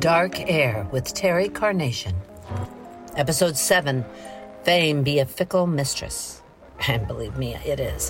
Dark Air with Terry Carnation. Episode 7, Fame Be a Fickle Mistress. And believe me, it is.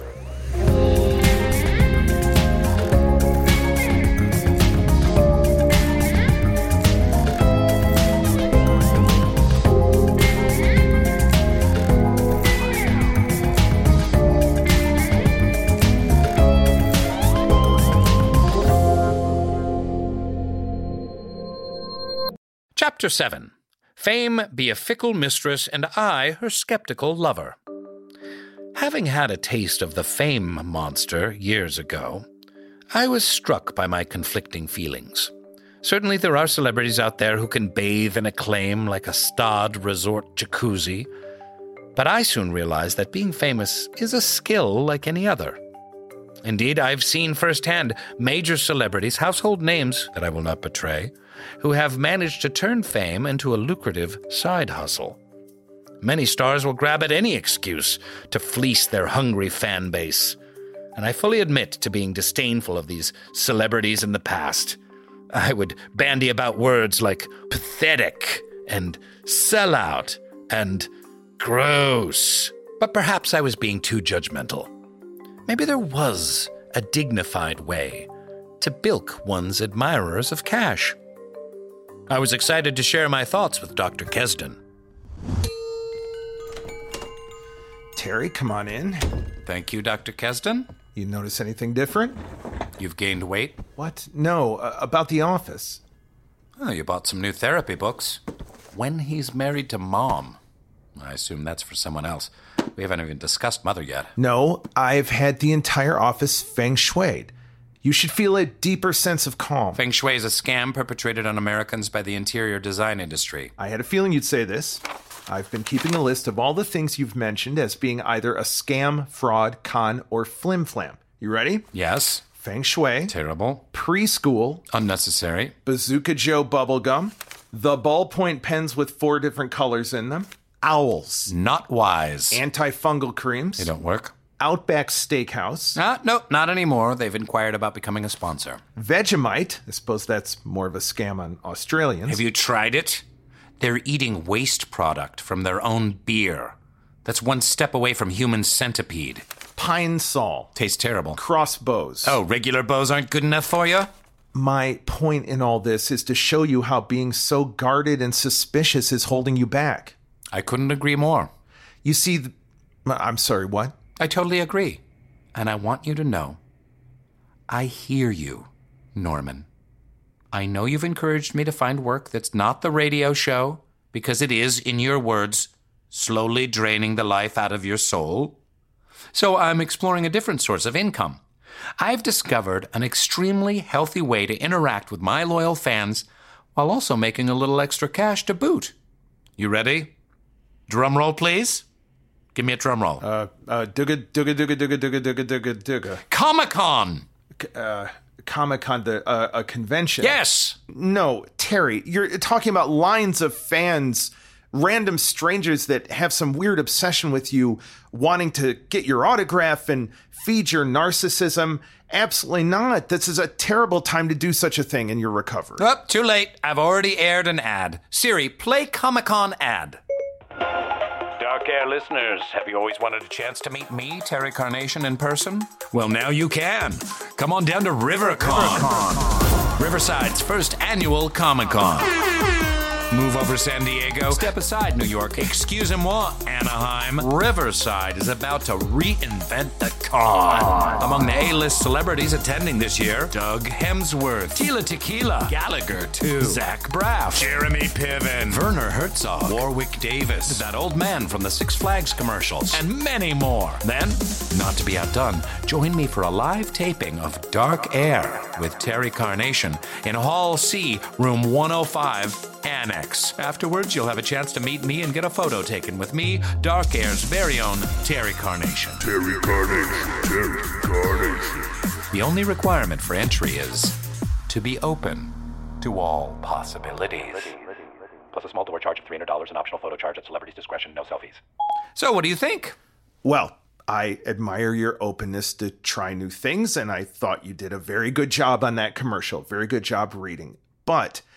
Chapter 7. Fame Be a Fickle Mistress, and I, her skeptical lover. Having had a taste of the fame monster years ago, I was struck by my conflicting feelings. Certainly there are celebrities out there who can bathe in acclaim like a Stad resort jacuzzi, but I soon realized that being famous is a skill like any other. Indeed, I've seen firsthand major celebrities, household names that I will not betray, who have managed to turn fame into a lucrative side hustle. Many stars will grab at any excuse to fleece their hungry fan base, and I fully admit to being disdainful of these celebrities in the past. I would bandy about words like pathetic and sellout and gross, but perhaps I was being too judgmental. Maybe there was a dignified way to bilk one's admirers of cash. I was excited to share my thoughts with Dr. Kesden. Terry, come on in. Thank you, Dr. Kesden. You notice anything different? You've gained weight? What? No, about the office. Oh, you bought some new therapy books. When He's Married to Mom. I assume that's for someone else. We haven't even discussed Mother yet. No, I've had the entire office feng shuied. You should feel a deeper sense of calm. Feng Shui is a scam perpetrated on Americans by the interior design industry. I had a feeling you'd say this. I've been keeping a list of all the things you've mentioned as being either a scam, fraud, con, or flim-flam. You ready? Yes. Feng Shui. Terrible. Preschool. Unnecessary. Bazooka Joe bubblegum. The ballpoint pens with 4 different colors in them. Owls. Not wise. Antifungal creams. They don't work. Outback Steakhouse. No, not anymore. They've inquired about becoming a sponsor. Vegemite. I suppose that's more of a scam on Australians. Have you tried it? They're eating waste product from their own beer. That's one step away from human centipede. Pine Sol. Tastes terrible. Crossbows. Oh, regular bows aren't good enough for you? My point in all this is to show you how being so guarded and suspicious is holding you back. I couldn't agree more. You see, I'm sorry, what? I totally agree. And I want you to know, I hear you, Norman. I know you've encouraged me to find work that's not the radio show, because it is, in your words, slowly draining the life out of your soul. So I'm exploring a different source of income. I've discovered an extremely healthy way to interact with my loyal fans while also making a little extra cash to boot. You ready? Drum roll, please. Give me a drum roll. Dugga. Comic-Con! Comic-Con, a convention. Yes! No, Terry, you're talking about lines of fans, random strangers that have some weird obsession with you, wanting to get your autograph and feed your narcissism. Absolutely not. This is a terrible time to do such a thing in your recovery. Oh, too late. I've already aired an ad. Siri, play Comic-Con ad. Dark Air listeners, have you always wanted a chance to meet me, Terry Carnation, in person? Well, now you can. Come on down to RiverCon. Riverside's first annual Comic-Con. Move over San Diego. Step aside, New York. Excusez-moi, Anaheim. Riverside is about to reinvent the con. Among the A-list celebrities attending this year, Doug Hemsworth, Tila Tequila, Gallagher 2, Zach Braff, Jeremy Piven, Werner Herzog, Warwick Davis, that old man from the Six Flags commercials, and many more. Then, not to be outdone, join me for a live taping of Dark Air with Terry Carnation in Hall C, room 105, Annex. Afterwards, you'll have a chance to meet me and get a photo taken with me, Dark Air's very own Terry Carnation. Terry Carnation. The only requirement for entry is to be open to all possibilities. Plus a small door charge of $300 and optional photo charge at celebrity's discretion, no selfies. So what do you think? Well, I admire your openness to try new things, and I thought you did a very good job on that commercial. Very good job reading. But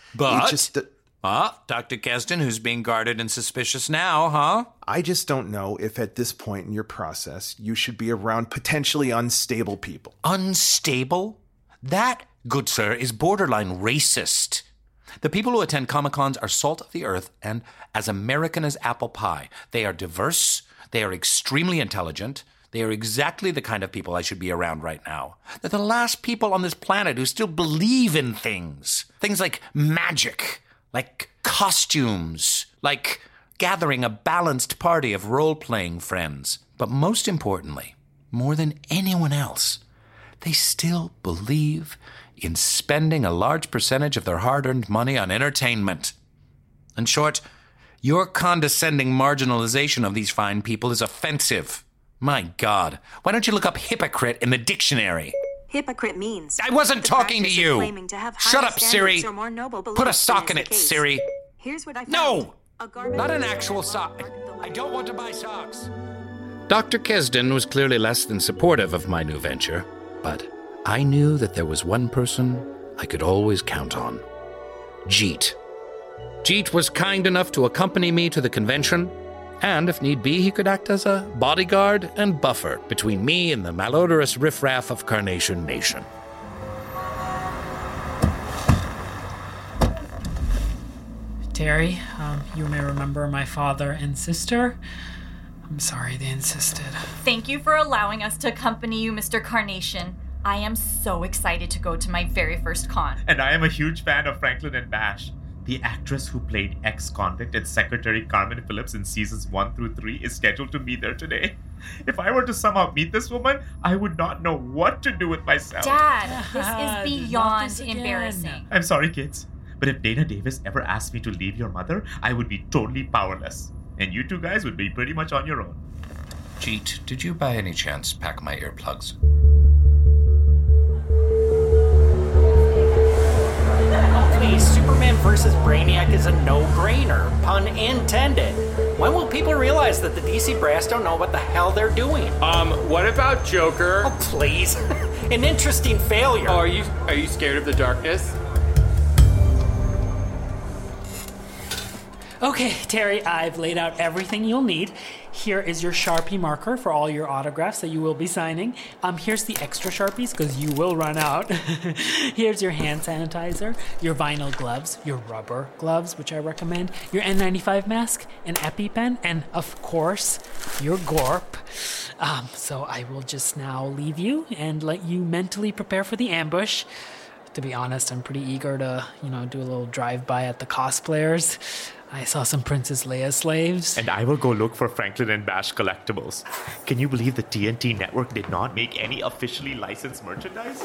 But, It just, Dr. Keston, who's being guarded and suspicious now, huh? I just don't know if at this point in your process you should be around potentially unstable people. Unstable? That, good sir, is borderline racist. The people who attend Comic-Cons are salt of the earth and as American as apple pie. They are diverse, they are extremely intelligent, they are exactly the kind of people I should be around right now. They're the last people on this planet who still believe in things. Things like magic, like costumes, like gathering a balanced party of role-playing friends. But most importantly, more than anyone else, they still believe in spending a large percentage of their hard-earned money on entertainment. In short, your condescending marginalization of these fine people is offensive. My God, why don't you look up hypocrite in the dictionary? Hypocrite means... I wasn't talking to you! Shut up, Siri! Put a sock in it, Siri! Here's what I found. No! Not an actual sock. I don't want to buy socks. Dr. Keston was clearly less than supportive of my new venture, but I knew that there was one person I could always count on. Jeet. Jeet was kind enough to accompany me to the convention, and if need be, he could act as a bodyguard and buffer between me and the malodorous riffraff of Carnation Nation. Terry, you may remember my father and sister. I'm sorry they insisted. Thank you for allowing us to accompany you, Mr. Carnation. I am so excited to go to my very first con. And I am a huge fan of Franklin and Bash. The actress who played ex-convict and Secretary Carmen Phillips in seasons 1 through 3 is scheduled to be there today. If I were to somehow meet this woman, I would not know what to do with myself. Dad, this is beyond embarrassing. I'm sorry, kids. But if Dana Davis ever asked me to leave your mother, I would be totally powerless. And you two guys would be pretty much on your own. Jeet, did you by any chance pack my earplugs? Please, Superman vs. Brainiac is a no-brainer, pun intended. When will people realize that the DC brass don't know what the hell they're doing? What about Joker? Oh, please. An interesting failure. Oh, are you scared of the darkness? Okay, Terry, I've laid out everything you'll need. Here is your Sharpie marker for all your autographs that you will be signing. Here's the extra Sharpies, because you will run out. Here's your hand sanitizer, your vinyl gloves, your rubber gloves, which I recommend, your N95 mask, an EpiPen, and, of course, your Gorp. So I will just now leave you and let you mentally prepare for the ambush. To be honest, I'm pretty eager to, do a little drive-by at the cosplayers. I saw some Princess Leia slaves. And I will go look for Franklin and Bash collectibles. Can you believe the TNT network did not make any officially licensed merchandise?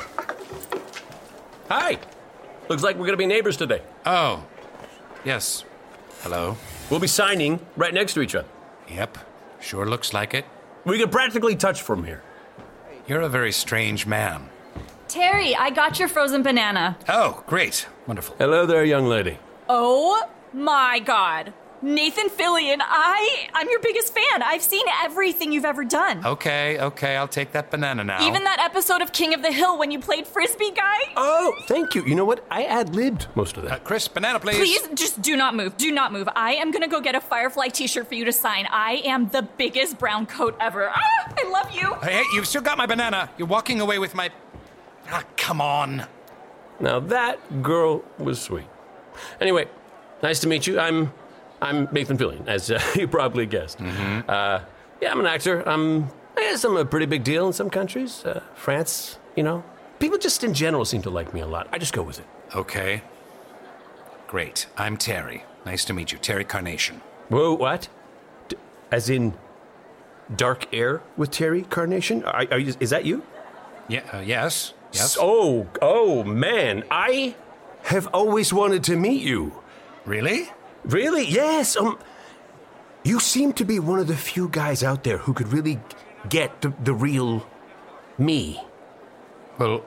Hi. Looks like we're going to be neighbors today. Oh, yes. Hello. We'll be signing right next to each other. Yep, sure looks like it. We can practically touch from here. You're a very strange man. Terry, I got your frozen banana. Oh, great. Wonderful. Hello there, young lady. Oh my God. Nathan Fillion, I'm your biggest fan. I've seen everything you've ever done. Okay, I'll take that banana now. Even that episode of King of the Hill when you played Frisbee guy? Oh, thank you. You know what? I ad-libbed most of that. Chris, banana, please. Please, just do not move. Do not move. I am going to go get a Firefly t-shirt for you to sign. I am the biggest brown coat ever. I love you. Hey, you've still got my banana. You're walking away with my... come on. Now that girl was sweet. Anyway, nice to meet you. I'm Nathan Fillion, as you probably guessed. Mm-hmm. I'm an actor. I guess I'm a pretty big deal in some countries. France, People just in general seem to like me a lot. I just go with it. Okay. Great. I'm Terry. Nice to meet you. Terry Carnation. Whoa, what? As in Dark Air with Terry Carnation? Are you, is that you? Yeah, yes. Yes. Oh, man. I have always wanted to meet you. Really? Really? Yes. You seem to be one of the few guys out there who could really get the real me. Well,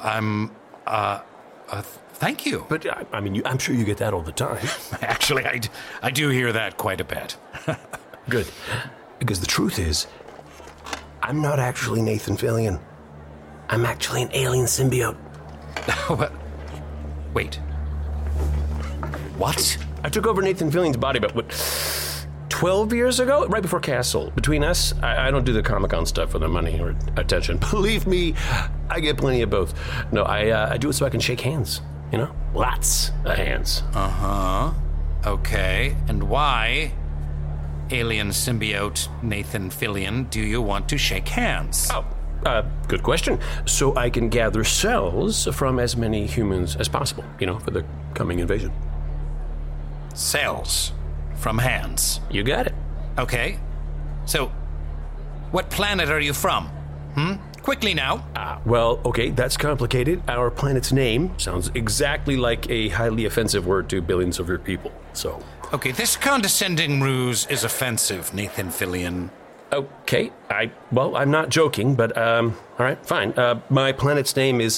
thank you. But, I'm sure you get that all the time. Actually, I do hear that quite a bit. Good. Because the truth is, I'm not actually Nathan Fillion. I'm actually an alien symbiote. Wait. what? I took over Nathan Fillion's body about, 12 years ago? Right before Castle. Between us, I don't do the Comic-Con stuff for the money or attention. Believe me, I get plenty of both. No, I do it so I can shake hands, you know? Lots of hands. Uh-huh. Okay, and why, alien symbiote Nathan Fillion, do you want to shake hands? Oh, good question. So I can gather cells from as many humans as possible, you know, for the coming invasion. Cells from hands. You got it. Okay. So, what planet are you from? Quickly now. Well, okay, that's complicated. Our planet's name sounds exactly like a highly offensive word to billions of your people, so... Okay, this condescending ruse is offensive, Nathan Fillion. Okay, I'm not joking, but, all right, fine. My planet's name is...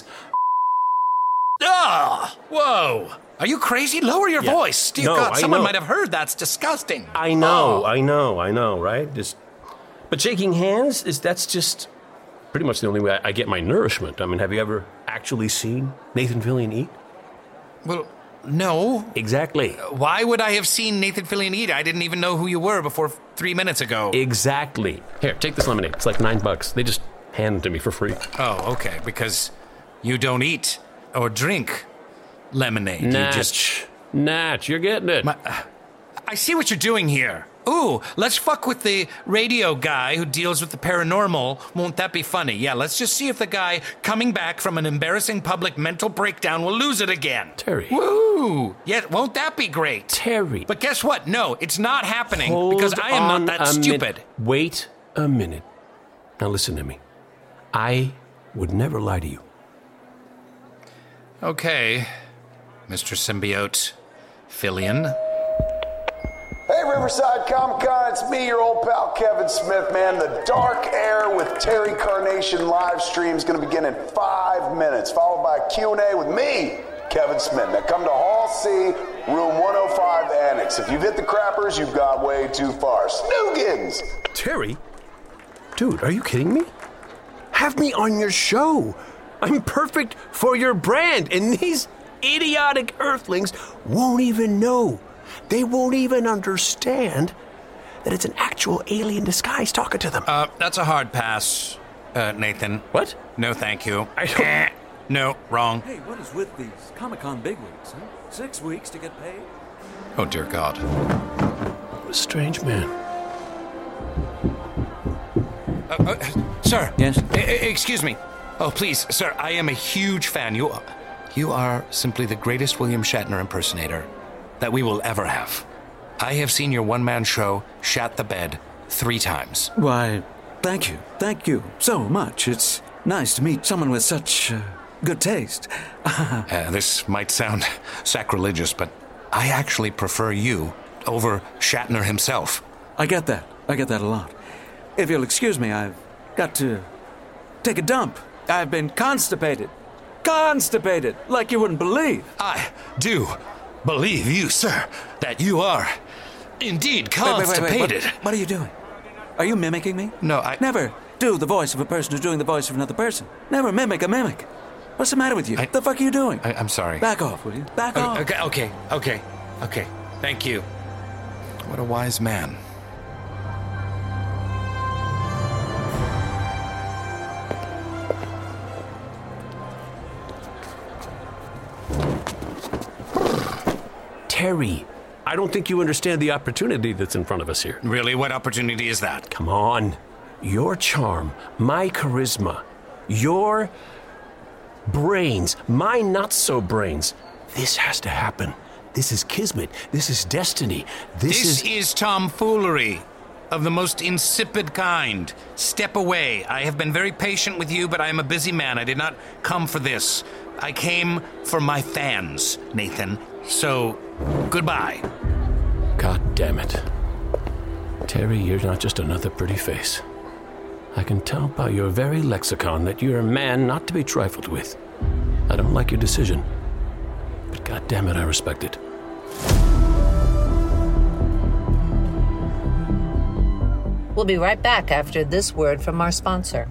Whoa! Are you crazy? Lower your voice. Dear God, someone might have heard. That's disgusting. I know, right? But shaking hands, that's just pretty much the only way I get my nourishment. I mean, have you ever actually seen Nathan Fillion eat? Well, no. Exactly. Why would I have seen Nathan Fillion eat? I didn't even know who you were before 3 minutes ago. Exactly. Here, take this lemonade. It's like $9. They just hand it to me for free. Oh, okay, because you don't eat or drink lemonade. Natch, you're getting it. I see what you're doing here. Ooh, let's fuck with the radio guy who deals with the paranormal. Won't that be funny? Yeah, let's just see if the guy coming back from an embarrassing public mental breakdown will lose it again. Terry. Woo! Yeah, won't that be great? Terry. But guess what? No, it's not happening because I am not that stupid. Wait a minute. Now listen to me. I would never lie to you. Okay, Mr. Symbiote Fillion. Hey, Riverside Comic-Con, it's me, your old pal Kevin Smith, man. The Dark Air with Terry Carnation live stream is going to begin in 5 minutes, followed by a Q&A with me, Kevin Smith. Now come to Hall C, room 105 Annex. If you've hit the crappers, you've gone way too far. Snoogans! Terry? Dude, are you kidding me? Have me on your show. I'm perfect for your brand, and these idiotic Earthlings won't even know. They won't even understand that it's an actual alien disguise talking to them. That's a hard pass, Nathan. What? No, thank you. I don't... No, wrong. Hey, what is with these Comic-Con bigwigs, huh? 6 weeks to get paid? Oh, dear God. What a strange man. Sir. Yes? Excuse me. Oh, please, sir, I am a huge fan. You are simply the greatest William Shatner impersonator that we will ever have. I have seen your one-man show, Shat the Bed, 3 times. Why, thank you. Thank you so much. It's nice to meet someone with such good taste. This might sound sacrilegious, but I actually prefer you over Shatner himself. I get that. I get that a lot. If you'll excuse me, I've got to take a dump. I've been constipated. Constipated, like you wouldn't believe. I do believe you, sir, that you are indeed constipated. Wait. What are you doing? Are you mimicking me? No, I... Never do the voice of a person who's doing the voice of another person. Never mimic a mimic. What's the matter with you? What the fuck are you doing? I'm sorry. Back off, will you? Back off. Okay. Thank you. What a wise man. Terry, I don't think you understand the opportunity that's in front of us here. Really? What opportunity is that? Come on. Your charm, my charisma, your brains, my not-so-brains. This has to happen. This is kismet. This is destiny. This is tomfoolery of the most insipid kind. Step away. I have been very patient with you, but I am a busy man. I did not come for this. I came for my fans, Nathan. So, goodbye. God damn it. Terry, you're not just another pretty face. I can tell by your very lexicon that you're a man not to be trifled with. I don't like your decision, but God damn it, I respect it. We'll be right back after this word from our sponsor.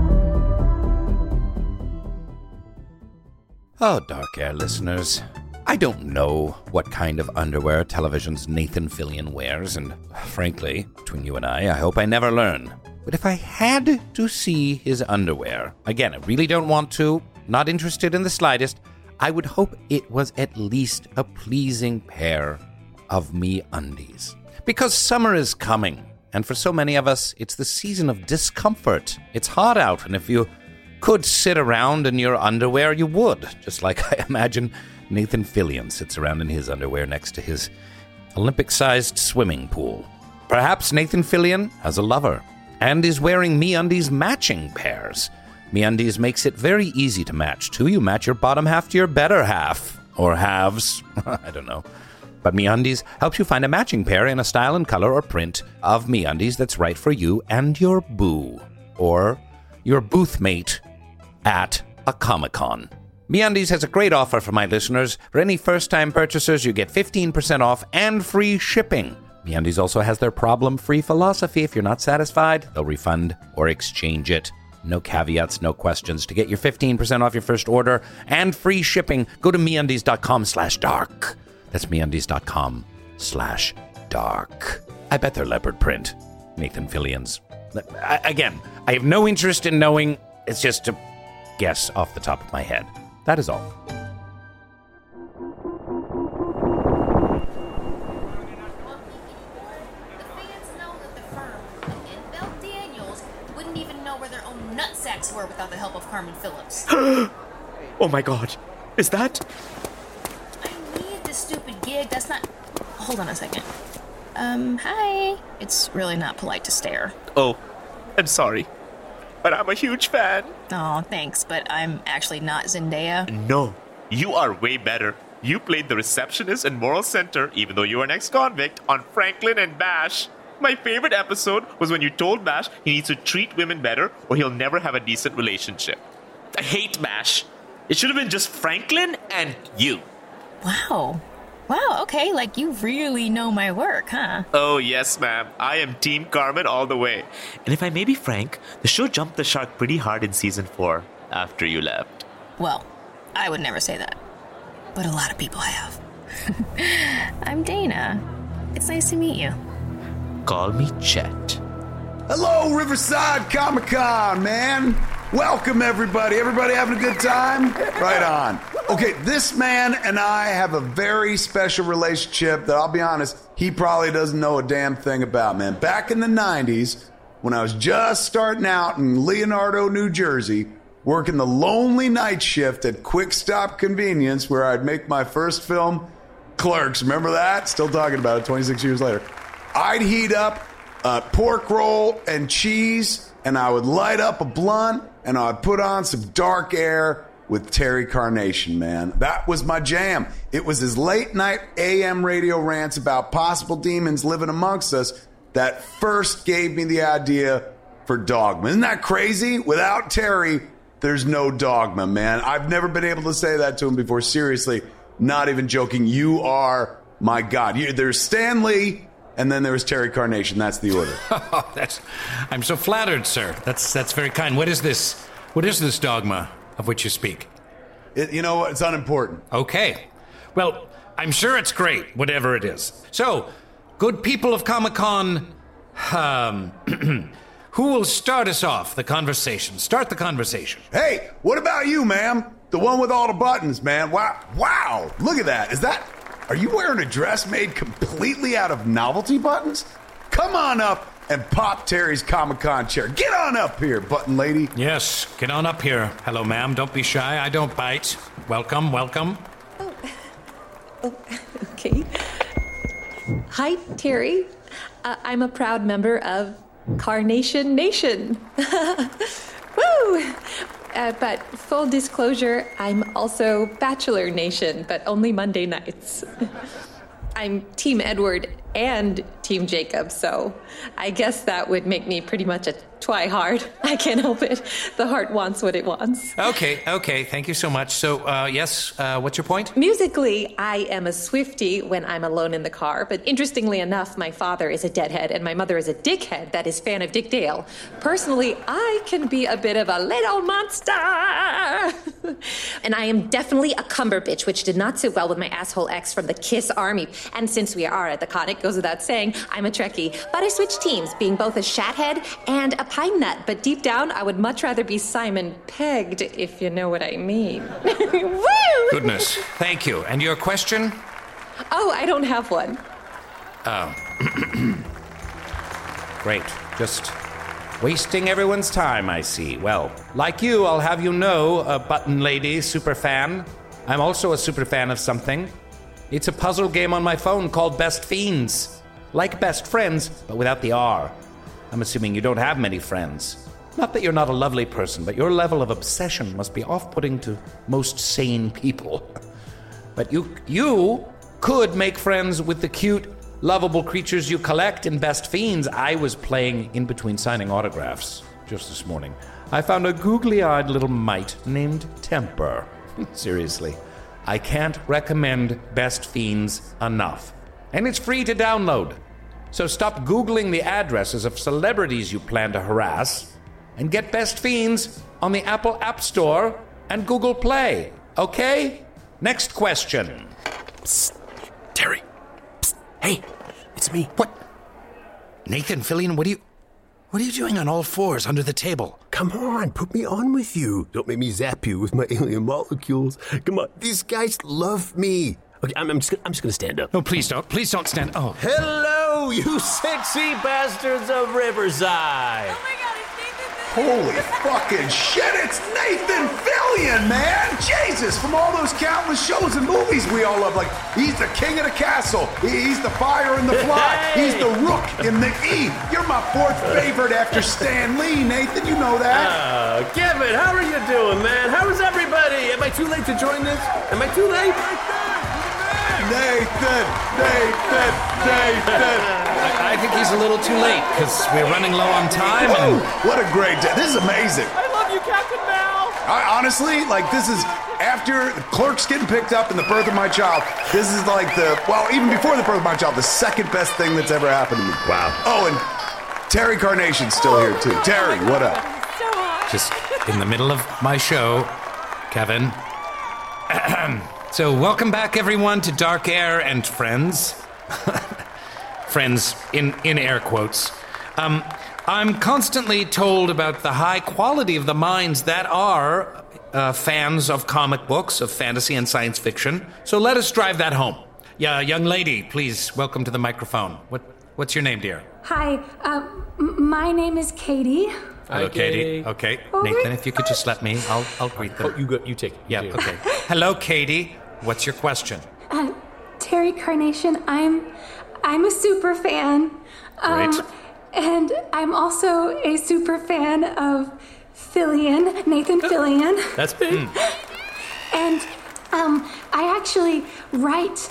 Oh, Dark Air listeners, I don't know what kind of underwear television's Nathan Fillion wears, and frankly, between you and I hope I never learn. But if I had to see his underwear, again, I really don't want to, not interested in the slightest, I would hope it was at least a pleasing pair of MeUndies. Because summer is coming, and for so many of us, it's the season of discomfort. It's hot out, and if you could sit around in your underwear, you would, just like I imagine Nathan Fillion sits around in his underwear next to his Olympic-sized swimming pool. Perhaps Nathan Fillion has a lover and is wearing MeUndies matching pairs. MeUndies makes it very easy to match, too. You match your bottom half to your better half. Or halves. I don't know. But MeUndies helps you find a matching pair in a style and color or print of MeUndies that's right for you and your boo. Or your booth mate at a Comic-Con. MeUndies has a great offer for my listeners. For any first-time purchasers, you get 15% off and free shipping. MeUndies also has their problem-free philosophy. If you're not satisfied, they'll refund or exchange it. No caveats, no questions. To get your 15% off your first order and free shipping, go to MeUndies.com/dark. That's MeUndies.com/dark. I bet they're leopard print. Nathan Fillion's. Again, I have no interest in knowing. It's just a guess off the top of my head. That is all. Were without the help of Carmen Phillips. Oh my god. Is that? I need this stupid gig. That's not... Hold on a second. Hi. It's really not polite to stare. Oh, I'm sorry. But I'm a huge fan. Oh, thanks, but I'm actually not Zendaya. No, you are way better. You played the receptionist in Moral Center, even though you were an ex-convict, on Franklin and Bash. My favorite episode was when you told Bash he needs to treat women better or he'll never have a decent relationship. I hate Bash. It should have been just Franklin and you. Wow, okay, like you really know my work, huh? Oh, yes, ma'am. I am Team Carmen all the way. And if I may be frank, the show jumped the shark pretty hard in season 4 after you left. Well, I would never say that. But a lot of people have. I'm Dana. It's nice to meet you. Call me Chet. Hello, Riverside Comic-Con, man. Welcome, everybody. Everybody having a good time? Right on. Okay, this man and I have a very special relationship that I'll be honest, he probably doesn't know a damn thing about, man. Back in the 90s, when I was just starting out in Leonardo, New Jersey, working the lonely night shift at Quick Stop Convenience, where I'd make my first film, Clerks. Remember that? Still talking about it 26 years later. I'd heat up a pork roll and cheese, and I would light up a blunt, and I'd put on some Dark Air with Terry Carnation, man. That was my jam. It was his late-night AM radio rants about possible demons living amongst us that first gave me the idea for Dogma. Isn't that crazy? Without Terry, there's no Dogma, man. I've never been able to say that to him before. Seriously, not even joking. You are my God. There's Stan Lee, and then there was Terry Carnation. That's the order. I'm so flattered, sir. That's very kind. What is this? What is this Dogma of which you speak? You know what? It's unimportant. Okay. Well, I'm sure it's great, whatever it is. So, good people of Comic-Con, who will start us off the conversation? Start the conversation. Hey, what about you, ma'am? The one with all the buttons, man. Wow. Look at that. Are you wearing a dress made completely out of novelty buttons? Come on up and pop Terry's Comic-Con chair. Get on up here, button lady. Yes, get on up here. Hello, ma'am. Don't be shy. I don't bite. Welcome. Oh, okay. Hi, Terry. I'm a proud member of Carnation Nation. Woo! But full disclosure, I'm also Bachelor Nation, but only Monday nights. I'm Team Edward and Team Jacob, so I guess that would make me pretty much a try hard. I can't help it. The heart wants what it wants. Okay. Thank you so much. So, yes, what's your point? Musically, I am a Swiftie when I'm alone in the car, but interestingly enough, my father is a deadhead and my mother is a dickhead that is fan of Dick Dale. Personally, I can be a bit of a little monster. And I am definitely a cumber bitch, which did not sit well with my asshole ex from the Kiss Army. And since we are at the con, it goes without saying, I'm a Trekkie. But I switched teams, being both a shathead and a pine nut. But deep down, I would much rather be Simon Pegged, if you know what I mean. Woo! Goodness. Thank you. And your question? Oh, I don't have one. Oh. Great. Just wasting everyone's time, I see. Well, like you, I'll have you know, a button lady superfan. I'm also a superfan of something. It's a puzzle game on my phone called Best Fiends. Like best friends, but without the R. I'm assuming you don't have many friends. Not that you're not a lovely person, but your level of obsession must be off-putting to most sane people. But you could make friends with the cute, lovable creatures you collect in Best Fiends. I was playing in between signing autographs just this morning. I found a googly-eyed little mite named Temper. Seriously, I can't recommend Best Fiends enough. And it's free to download. So stop Googling the addresses of celebrities you plan to harass and get Best Fiends on the Apple App Store and Google Play. Okay? Next question. Psst. Terry. Psst. Hey, it's me. What? Nathan Fillion, what are you doing on all fours under the table? Come on, put me on with you. Don't make me zap you with my alien molecules. Come on, these guys love me. Okay, I'm just gonna stand up. No, please don't. Please don't stand. Oh. Hello, you sexy bastards of Riverside. Oh my God, it's Nathan Fillion. Holy fucking shit, it's Nathan Fillion, man! Jesus, from all those countless shows and movies we all love, like, he's the king of the castle, he's the fire in the fly, he's the rook in the E. You're my fourth favorite after Stan Lee, Nathan, you know that. Kevin, how are you doing, man? How is everybody? Am I too late to join this? Am I too late? Nathan! I think he's a little too late because we're running low on time. Whoa, what a great day. This is amazing. I love you, Captain Mal. Honestly, like, this is after Clerks getting picked up and the birth of my child. This is like even before the birth of my child, the second best thing that's ever happened to me. Wow. Oh, and Terry Carnation's still here, too. Terry, what up? Just in the middle of my show, Kevin. So, welcome back, everyone, to Dark Air and Friends. Friends, in air quotes. I'm constantly told about the high quality of the minds that are fans of comic books, of fantasy and science fiction. So let us drive that home. Yeah, young lady, please, welcome to the microphone. What's your name, dear? Hi, my name is Katie. Hello, Katie. Okay, Nathan, if you could just let me, I'll greet them. Oh, you take it. Yeah, okay. Hello, Katie. What's your question? Terry Carnation, I'm a super fan. Great. And I'm also a super fan of Fillion, Nathan Fillion. That's big. And I actually write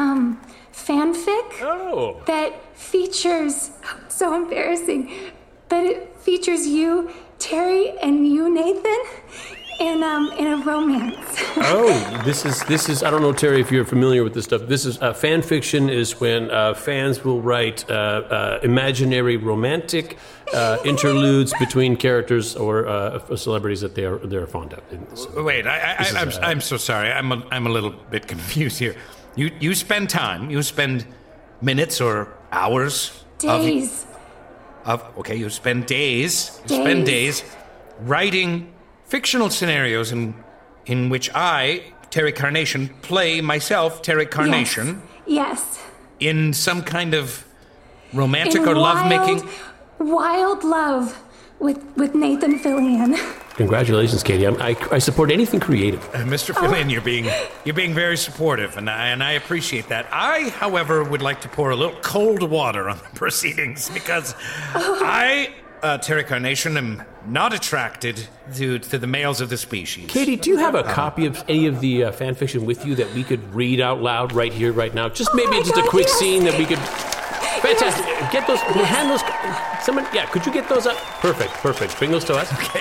fanfic that features, so embarrassing, but it features you, Terry, and you, Nathan, in a romance. Oh, this is. I don't know, Terry, if you're familiar with this stuff. This is fan fiction. Is when fans will write imaginary romantic interludes between characters or celebrities that they're fond of. Wait, I'm so sorry. I'm a little bit confused here. You spend time. You spend minutes or hours. Days. Okay, you spend days. You spend days writing fictional scenarios in which I, Terry Carnation, play myself, Terry Carnation. Yes. In some kind of romantic or lovemaking. Wild love with Nathan Fillion. Congratulations, Katie. I support anything creative. Mr. Fillion, you're being very supportive, and I appreciate that. I, however, would like to pour a little cold water on the proceedings because I, Terry Carnation, am not attracted to the males of the species. Katie, do you have a copy of any of the fan fiction with you that we could read out loud right here, right now? Just maybe just a quick scene that we could... Fantastic. Get those, hand those, someone, yeah, could you get those up? Perfect. Bring those to us. Okay.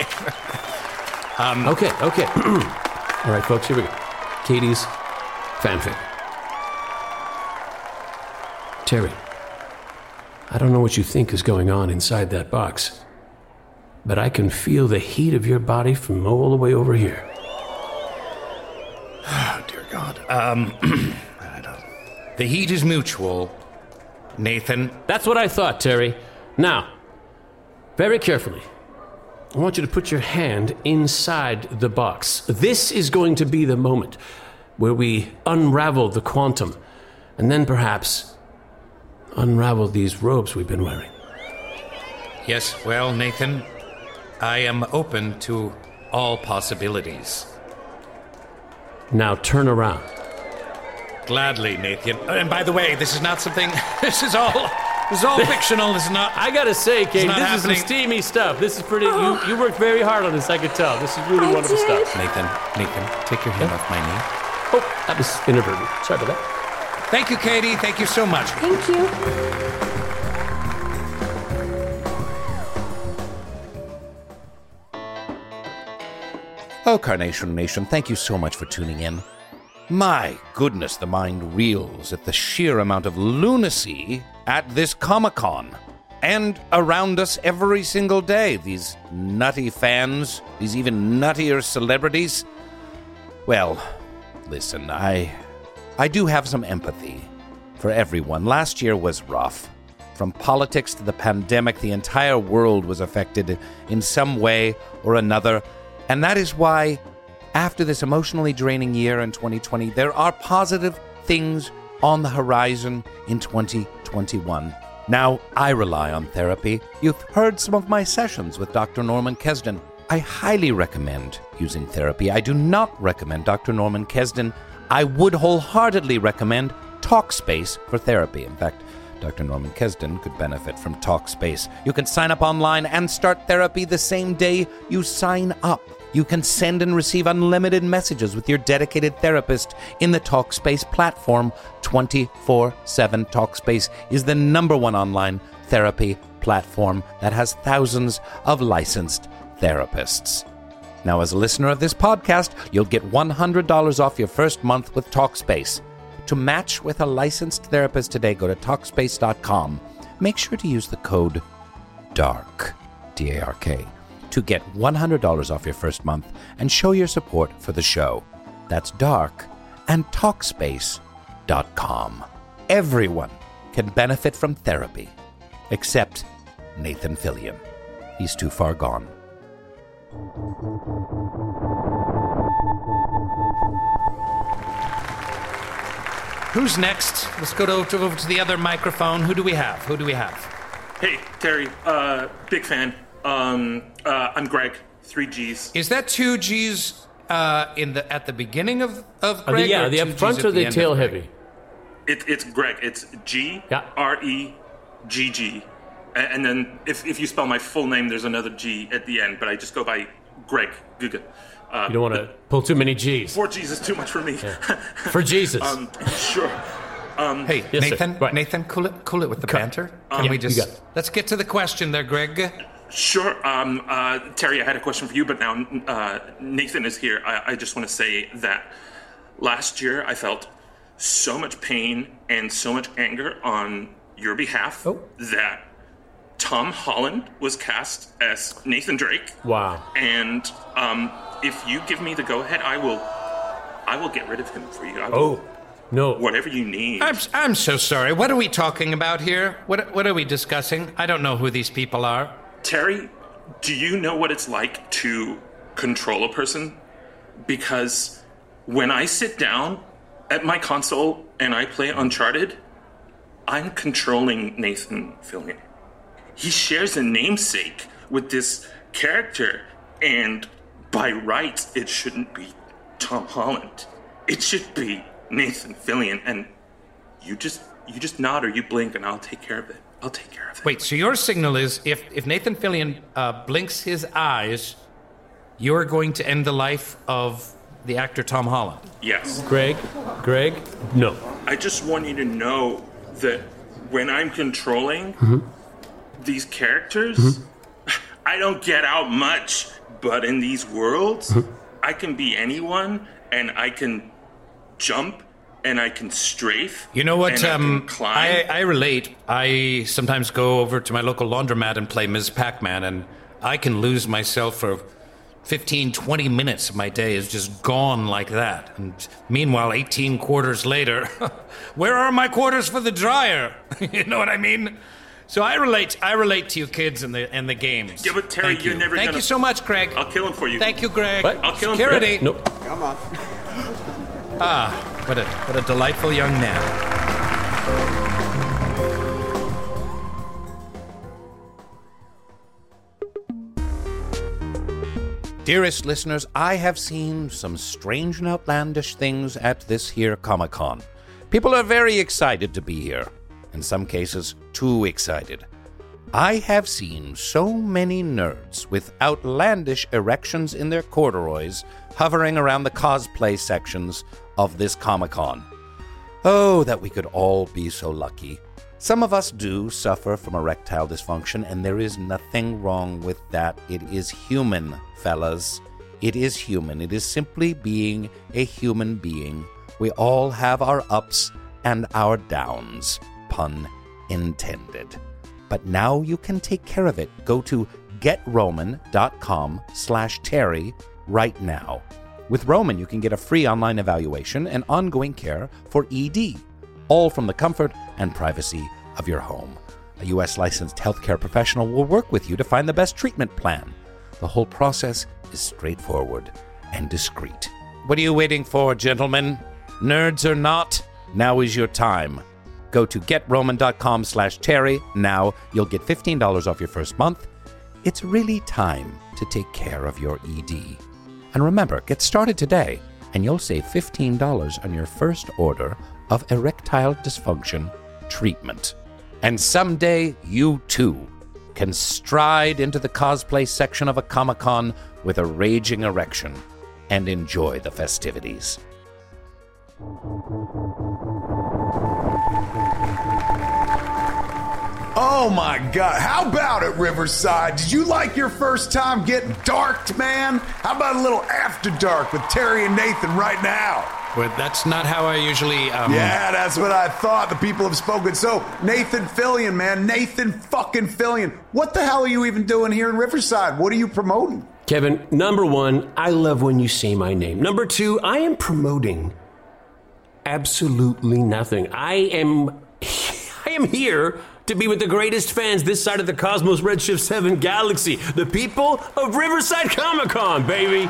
Okay. All right, folks, here we go. Katie's fanfic. Terry, I don't know what you think is going on inside that box, but I can feel the heat of your body from all the way over here. Oh, dear God. The heat is mutual, Nathan. That's what I thought, Terry. Now, very carefully, I want you to put your hand inside the box. This is going to be the moment where we unravel the quantum, and then perhaps unravel these robes we've been wearing. Yes, well, Nathan, I am open to all possibilities. Now turn around. Gladly, Nathan. And by the way, this is not something... This is all fictional. This is not... I gotta say, Katie, this happening. is some steamy stuff. This is pretty... You worked very hard on this, I could tell. This is really wonderful stuff. Nathan, take your hand off my knee. Oh, that was inadvertent. Sorry about that. Thank you, Katie. Thank you so much. Thank you. Oh, Carnation Nation, thank you so much for tuning in. My goodness, the mind reels at the sheer amount of lunacy at this Comic-Con and around us every single day. These nutty fans, these even nuttier celebrities. Well, listen, I do have some empathy for everyone. Last year was rough. From politics to the pandemic, the entire world was affected in some way or another. And that is why, after this emotionally draining year in 2020, there are positive things on the horizon in 2021. Now, I rely on therapy. You've heard some of my sessions with Dr. Norman Kesden. I highly recommend using therapy. I do not recommend Dr. Norman Kesden. I would wholeheartedly recommend Talkspace for therapy. In fact, Dr. Norman Kesden could benefit from Talkspace. You can sign up online and start therapy the same day you sign up. You can send and receive unlimited messages with your dedicated therapist in the Talkspace platform 24/7. Talkspace is the #1 online therapy platform that has thousands of licensed therapists. Now, as a listener of this podcast, you'll get $100 off your first month with Talkspace. To match with a licensed therapist today, go to Talkspace.com. Make sure to use the code DARK, D-A-R-K, to get $100 off your first month and show your support for the show. That's DARK and Talkspace.com. Everyone can benefit from therapy, except Nathan Fillion. He's too far gone. Who's next? Let's go over to the other microphone. Who do we have? Hey, Terry. Big fan. I'm Greg. 3 G's. Is that 2 G's at the beginning of Greg? The up front or the tail heavy? It's Greg. It's G-R-E-G-G. And then if you spell my full name, there's another G at the end, but I just go by Greg Guga. You don't want to pull too many G's. 4 G's is too much for me. Yeah. For Jesus. Sure. Hey, yes, Nathan. right. Nathan, cool it with the banter. Can we just let's get to the question there, Greg? Sure. Terry, I had a question for you, but now Nathan is here. I just want to say that last year I felt so much pain and so much anger on your behalf that Tom Holland was cast as Nathan Drake. Wow. And if you give me the go-ahead, I will get rid of him for you. No. Whatever you need. I'm so sorry. What are we talking about here? What are we discussing? I don't know who these people are. Terry, do you know what it's like to control a person? Because when I sit down at my console and I play Uncharted, I'm controlling Nathan Fillion. He shares a namesake with this character, and by rights, it shouldn't be Tom Holland. It should be Nathan Fillion, and you just nod or you blink, and I'll take care of it. Wait, so your signal is if Nathan Fillion blinks his eyes, you're going to end the life of the actor Tom Holland? Yes. Greg, no. I just want you to know that when I'm controlling these characters, I don't get out much. But in these worlds, I can be anyone, and I can jump, and I can strafe. You know what? And I can climb. I relate. I sometimes go over to my local laundromat and play Ms. Pac-Man, and I can lose myself for 15, 20 minutes of my day is just gone like that. And meanwhile, 18 quarters later, where are my quarters for the dryer? You know what I mean? So I relate to you kids and the games. Yeah, but Terry, Thank you're you. never Thank gonna... you so much, Greg. I'll kill him for you. Thank you, Greg. What? I'll kill him Security. for you. Nope. Come on. What a delightful young man. Dearest listeners, I have seen some strange and outlandish things at this here Comic-Con. People are very excited to be here. In some cases, too excited. I have seen so many nerds with outlandish erections in their corduroys hovering around the cosplay sections of this Comic-Con. Oh, that we could all be so lucky. Some of us do suffer from erectile dysfunction, and there is nothing wrong with that. It is human, fellas. It is human. It is simply being a human being. We all have our ups and our downs. Pun intended. But now you can take care of it. Go to GetRoman.com/Terry right now. With Roman, you can get a free online evaluation and ongoing care for ED, all from the comfort and privacy of your home. A U.S. licensed healthcare professional will work with you to find the best treatment plan. The whole process is straightforward and discreet. What are you waiting for, gentlemen? Nerds or not, now is your time. Go to GetRoman.com/Terry now. You'll get $15 off your first month. It's really time to take care of your ED. And remember, get started today, and you'll save $15 on your first order of erectile dysfunction treatment. And someday, you too can stride into the cosplay section of a Comic-Con with a raging erection and enjoy the festivities. Oh my God, how about it, Riverside? Did you like your first time getting darked, man? How about a little After Dark with Terry and Nathan right now? Well, that's not how I usually, Yeah, that's what I thought. The people have spoken. So, Nathan Fillion, man. Nathan fucking Fillion. What the hell are you even doing here in Riverside? What are you promoting? Kevin, number one, I love when you say my name. Number two, I am promoting absolutely nothing. I am here to be with the greatest fans this side of the Cosmos Redshift 7 galaxy. The people of Riverside Comic-Con, baby.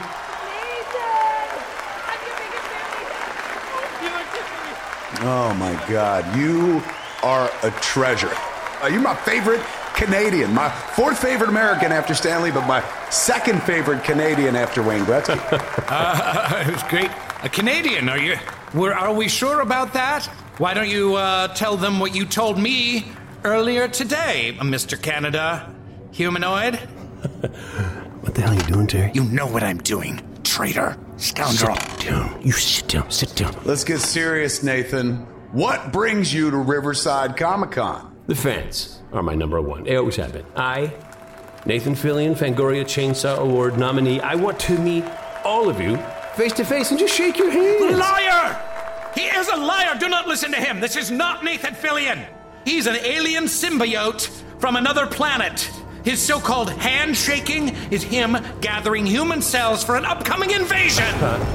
Oh my God, you are a treasure. You're my favorite Canadian, my fourth favorite American after Stanley, but my second favorite Canadian after Wayne Gretzky. It was great. A Canadian, are we sure about that? Why don't you tell them what you told me earlier today, Mr. Canada Humanoid? What the hell are you doing, Terry? You know what I'm doing, traitor, scoundrel. Sit down. You sit down. Sit down. Let's get serious, Nathan. What brings you to Riverside Comic-Con? The fans are my number one. They always have been. I, Nathan Fillion, Fangoria Chainsaw Award nominee, I want to meet all of you face to face and just shake your hands. Liar! He is a liar! Do not listen to him! This is not Nathan Fillion! He's an alien symbiote from another planet. His so-called handshaking is him gathering human cells for an upcoming invasion!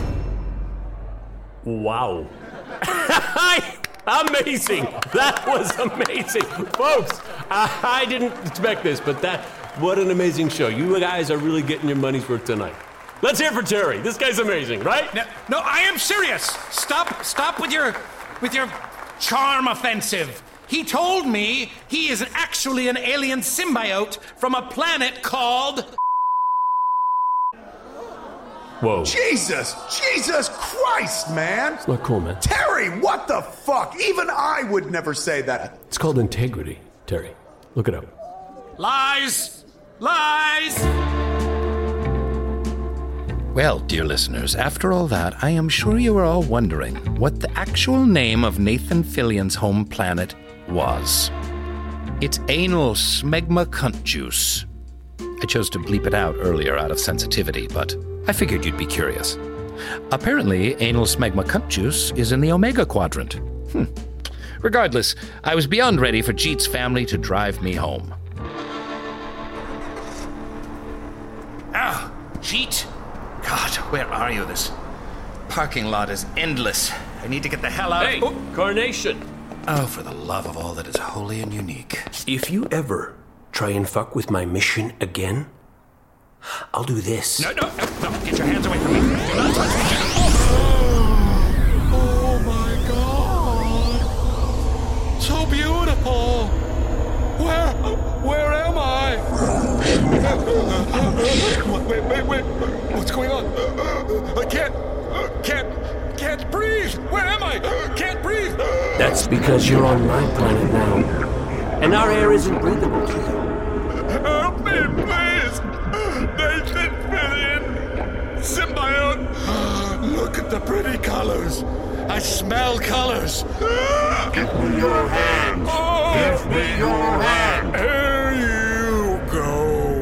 Wow. Amazing! That was amazing! Folks, I didn't expect this, but what an amazing show. You guys are really getting your money's worth tonight. Let's hear for Terry. This guy's amazing, right? No, I am serious. Stop with your charm offensive. He told me he is actually an alien symbiote from a planet called... Whoa. Jesus Christ, man. It's not cool, man. Terry, what the fuck? Even I would never say that. It's called integrity, Terry. Look it up. Lies! Well, dear listeners, after all that, I am sure you are all wondering what the actual name of Nathan Fillion's home planet was. It's anal smegma cunt juice. I chose to bleep it out earlier out of sensitivity, but I figured you'd be curious. Apparently, anal smegma cunt juice is in the Omega Quadrant. Regardless, I was beyond ready for Jeet's family to drive me home. Ah, Jeet! God, where are you? This parking lot is endless. I need to get the hell out Hey, Carnation! Oh, for the love of all that is holy and unique. If you ever try and fuck with my mission again, I'll do this. No, get your hands away from me. Do not touch me. Oh my God! So beautiful! Where am I? Wait, what's going on? I can't breathe! Where am I? Can't breathe! That's because you're on my planet now, and our air isn't breathable to you. Help me, please! Nathan, Fillion! Symbiote! Look at the pretty colors! I smell colors! Give me your hand! Give me your hand! Here you go!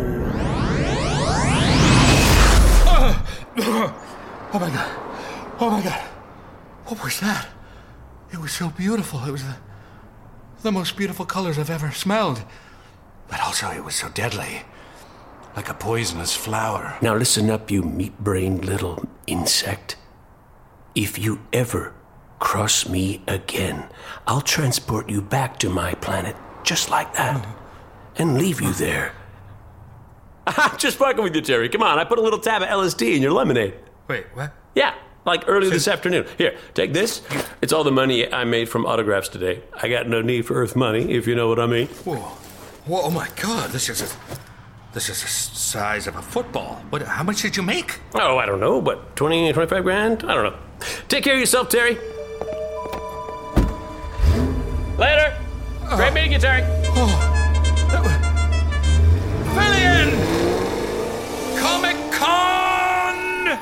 Oh my God! Oh my God! What was that? It was so beautiful. It was the most beautiful colors I've ever smelled. But also it was so deadly. Like a poisonous flower. Now listen up, you meat-brained little insect. If you ever cross me again, I'll transport you back to my planet just like that. And leave you there. I'm just fucking with you, Terry. Come on, I put a little tab of LSD in your lemonade. Wait, what? Yeah, like early this afternoon. Here, take this. It's all the money I made from autographs today. I got no need for Earth money, if you know what I mean. Whoa, oh my God, this is the size of a football. How much did you make? Oh, I don't know, but 20, 25 grand? I don't know. Take care of yourself, Terry. Later. Great meeting you, Terry. Fillion! Comic-Con!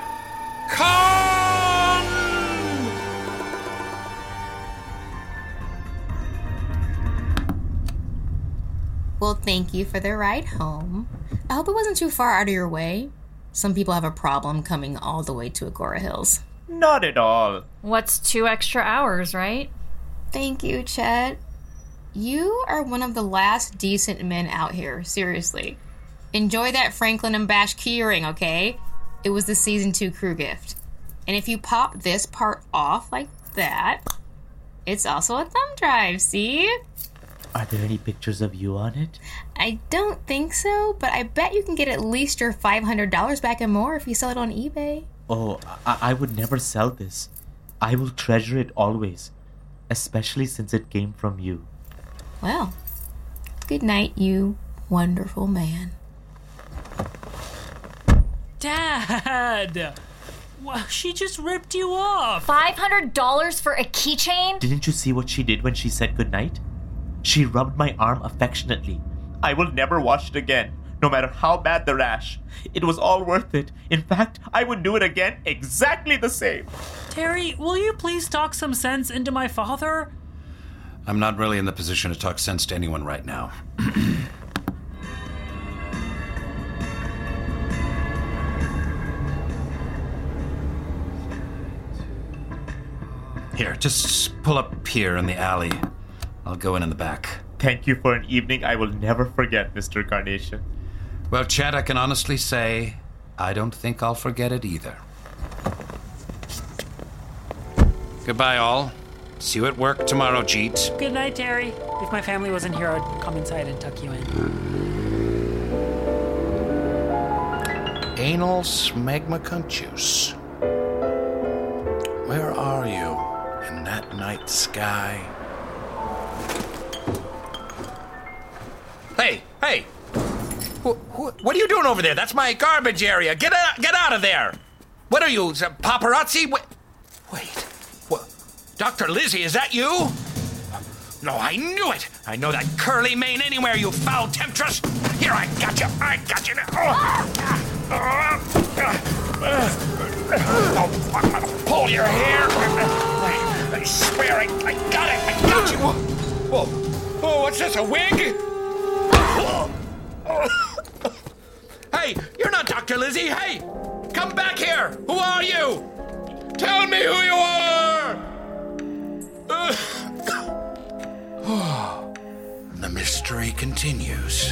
Well, thank you for the ride home. I hope it wasn't too far out of your way. Some people have a problem coming all the way to Agora Hills. Not at all. What's 2 extra hours, right? Thank you, Chet. You are one of the last decent men out here, seriously. Enjoy that Franklin and Bash keyring, okay? It was the Season 2 crew gift. And if you pop this part off like that, it's also a thumb drive, see? Are there any pictures of you on it? I don't think so, but I bet you can get at least your $500 back and more if you sell it on eBay. Oh, I would never sell this. I will treasure it always, especially since it came from you. Well, good night, you wonderful man. Dad! Well, she just ripped you off. $500 for a keychain? Didn't you see what she did when she said goodnight? She rubbed my arm affectionately. I will never wash it again, no matter how bad the rash. It was all worth it. In fact, I would do it again exactly the same. Terry, will you please talk some sense into my father? I'm not really in the position to talk sense to anyone right now. Here, just pull up here in the alley. I'll go in the back. Thank you for an evening I will never forget, Mr. Carnation. Well, Chad, I can honestly say, I don't think I'll forget it either. Goodbye, all. See you at work tomorrow, Jeet. Good night, Terry. If my family wasn't here, I'd come inside and tuck you in. Anal smegma cunt juice. Where are you in that night sky? Hey! What are you doing over there? That's my garbage area. Get out of there! What are you, paparazzi? Wait. What? Dr. Lizzie, is that you? No, I knew it! I know that curly mane anywhere, you foul temptress! Here, I got you now! Oh, fuck, I'm gonna pull your hair! I swear, I got it! I got you! Whoa! Oh, what's this, a wig? Hey, you're not Dr. Lizzie. Hey, come back here. Who are you? Tell me who you are. The mystery continues.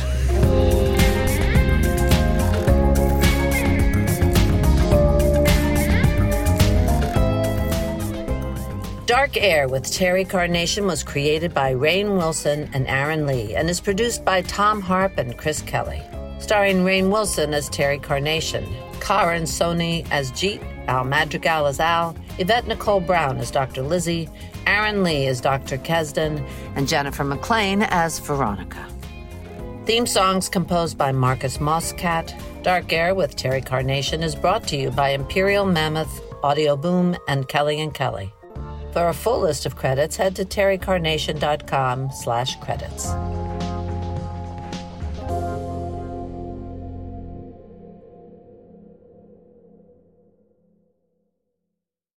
Dark Air with Terry Carnation was created by Rainn Wilson and Aaron Lee and is produced by Tom Harp and Chris Kelly. Starring Rainn Wilson as Terry Carnation, Karan Soni as Jeet, Al Madrigal as Al, Yvette Nicole Brown as Dr. Lizzie, Aaron Lee as Dr. Kesden, and Jennifer McLean as Veronica. Theme songs composed by Marcus Moscat. Dark Air with Terry Carnation is brought to you by Imperial Mammoth, Audio Boom, and Kelly & Kelly. For a full list of credits, head to terrycarnation.com/credits.